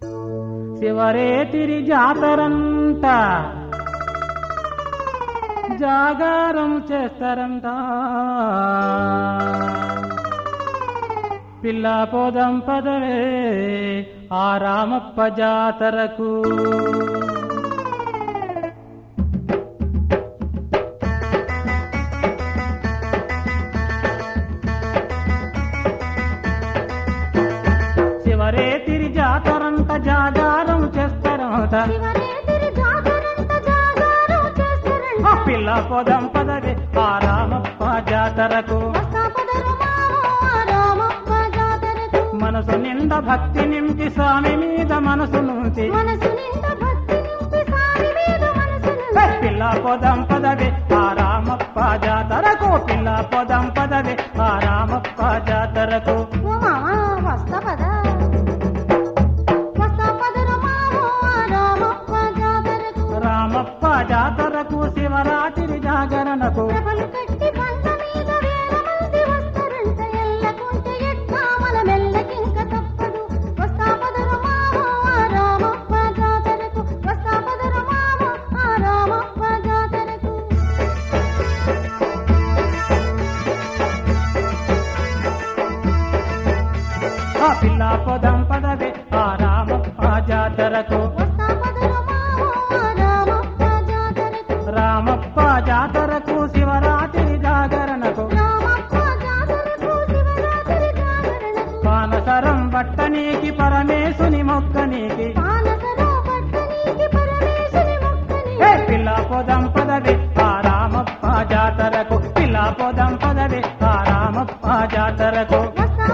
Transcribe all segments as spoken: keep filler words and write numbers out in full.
శివరేతిరి జాతరంట జాగారం చేస్తారంట పిల్ల పోదం పదవే ఆ రామప్ప జాతరకు శివరేతిరి జాతరంట జాగారం చేస్తారంట పిల్ల పోదం పదవే ఆ రామప్ప జాతరకు మనసు నిండా భక్తి నింపి స్వామి మీద మనసు నుంచి పిల్ల పోదం పదవే ఆ రామప్ప జాతరకు పిల్ల పోదం పదవే ఆ రామప్ప జాతరకు రామప్ప జాతరకు శివరాత్రి జాగరణకు పిల్ల పోదం పదవే ఆ రామప్ప జాతరకు రామప్ప జాతరకు శివరాత్రి జాగరణకు పానసరం బట్టనీకి పరమేశుని మొక్కనీకి పిల్ల పోదం పదవే ఆ రామప్ప జాతరకు పిల్ల పోదం పదవే ఆ రామప్ప జాతరకు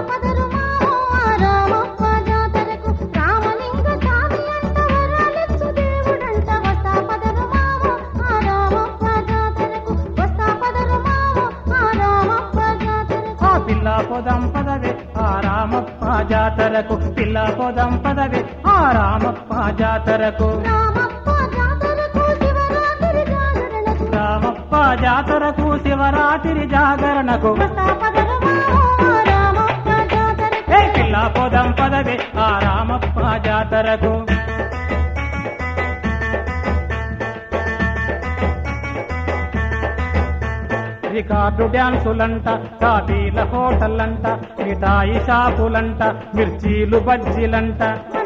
పిల్ల పోదం పదవే ఆ రామప్ప జాతరకు పిల్ల పోదం పదవే ఆ రామప్ప జాతరకు రామప్ప జాతరకు శివరాత్రి జాగరణకు పిల్ల పోదం పదవే ఆ రామప్ప జాతరకు రికార్డు డ్యాన్సులంట కాపీల హోటళ్ళంట మిఠాయి షాపులంట మిర్చీలు బజ్జీలంట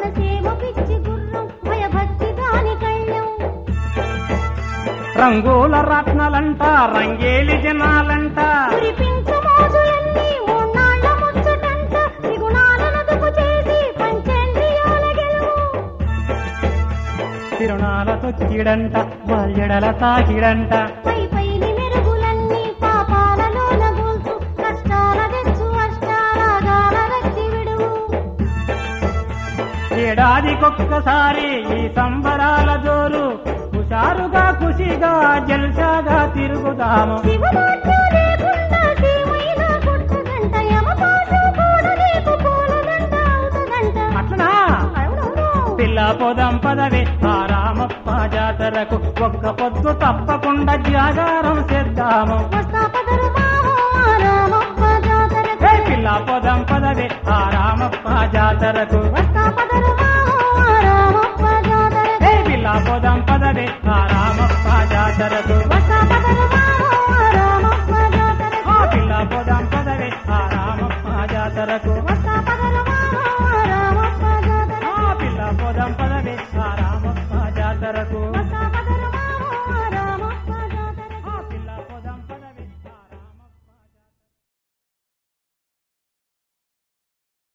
రంగుల రత్నాలంట రంగేలి జనాలంట తిరునాల తొక్కిడంట వల్యడల తాకిడంట ఏడాదికొక్కసారి ఈ సంబరాల జోరు హుషారుగా ఖుషిగా జల్సాగా తిరుగుదాము అట్లనా పిల్ల పోదం పదవే ఆ రామప్ప జాతరకు ఒక్క పొద్దు తప్పకుండా జాగారం చేద్దాము పిల్ల పోదం పదవే ఆ రామప్ప జాతరకు పిల్ల పోదం పదవే ఆ రామప్ప జాతరకు పిల్ల పోదం పదవే ఆ రామప్ప జాతరకు పిల్ల పోదం పదవే ఆ రామప్ప జాతరకు